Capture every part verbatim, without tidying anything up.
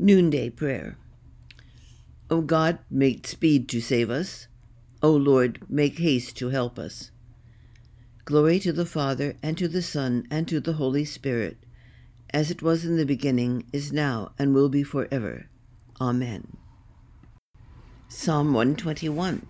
Noonday Prayer. O God, make speed to save us. O Lord, make haste to help us. Glory to the Father, and to the Son, and to the Holy Spirit, as it was in the beginning, is now, and will be forever. Amen. Psalm one twenty-one.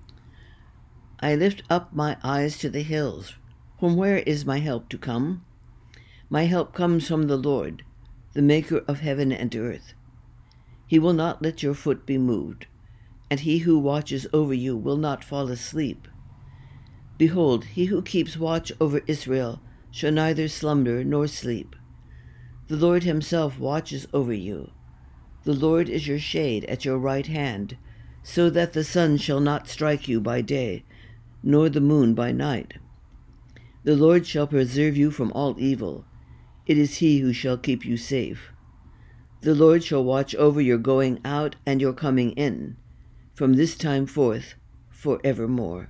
I lift up my eyes to the hills. From where is my help to come? My help comes from the Lord, the maker of heaven and earth. He will not let your foot be moved, and he who watches over you will not fall asleep. Behold, he who keeps watch over Israel shall neither slumber nor sleep. The Lord himself watches over you. The Lord is your shade at your right hand, so that the sun shall not strike you by day, nor the moon by night. The Lord shall preserve you from all evil. It is he who shall keep you safe. The Lord shall watch over your going out and your coming in, from this time forth, forevermore.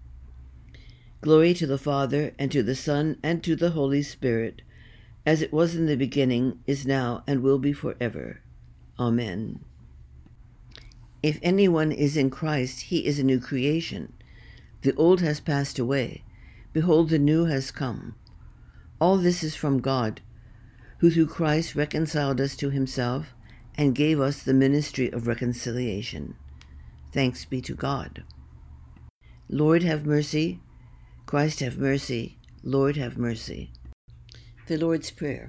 Glory to the Father, and to the Son, and to the Holy Spirit, as it was in the beginning, is now, and will be forever. Amen. If anyone is in Christ, he is a new creation. The old has passed away. Behold, the new has come. All this is from God, who through Christ reconciled us to himself and gave us the ministry of reconciliation. Thanks be to God. Lord, have mercy. Christ, have mercy. Lord, have mercy. The Lord's Prayer.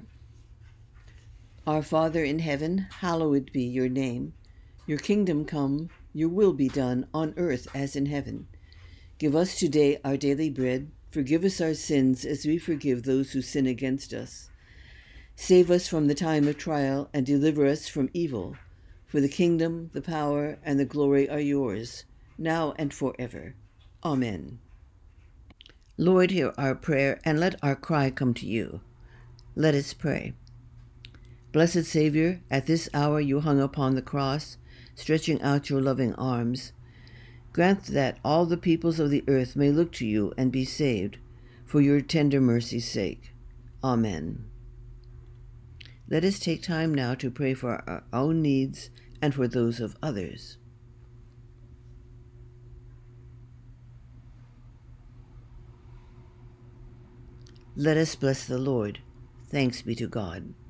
Our Father in heaven, hallowed be your name. Your kingdom come, your will be done on earth as in heaven. Give us today our daily bread. Forgive us our sins as we forgive those who sin against us. Save us from the time of trial and deliver us from evil. For the kingdom, the power, and the glory are yours, now and forever. Amen. Lord, hear our prayer, and let our cry come to you. Let us pray. Blessed Savior, at this hour you hung upon the cross, stretching out your loving arms. Grant that all the peoples of the earth may look to you and be saved, for your tender mercy's sake. Amen. Let us take time now to pray for our own needs and for those of others. Let us bless the Lord. Thanks be to God.